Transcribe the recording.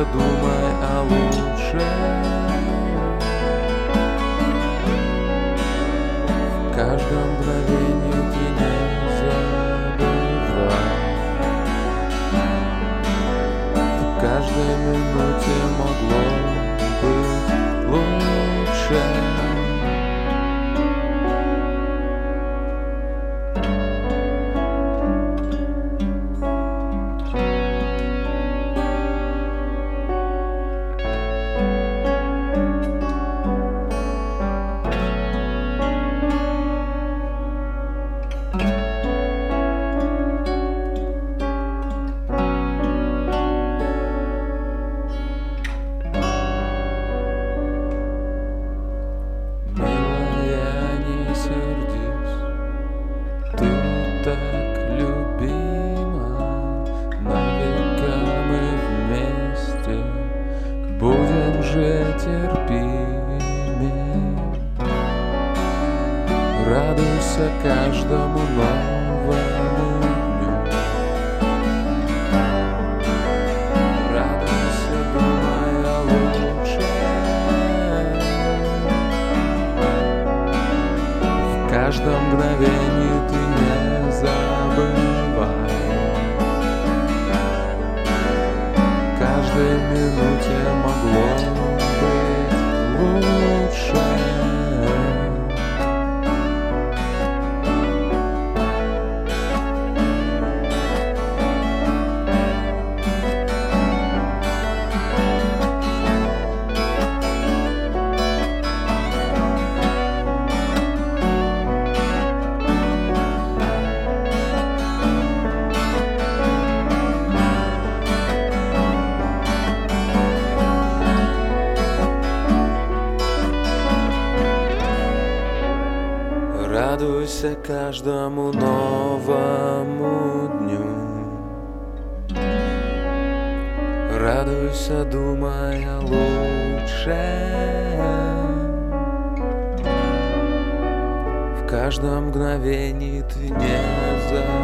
Радуйся, думай о лучшем. В каждом мгновении ты не забывай. В каждой минуте могло быть лучше. Будем же терпимее. Радуйся каждому новому дню. Радуйся, думай о лучшем. В каждом мгновении ты не забывай. В каждой минуте могло быть лучше. Радуйся каждому новому дню. Радуйся, думай о лучшем. В каждом мгновении ты не забывай.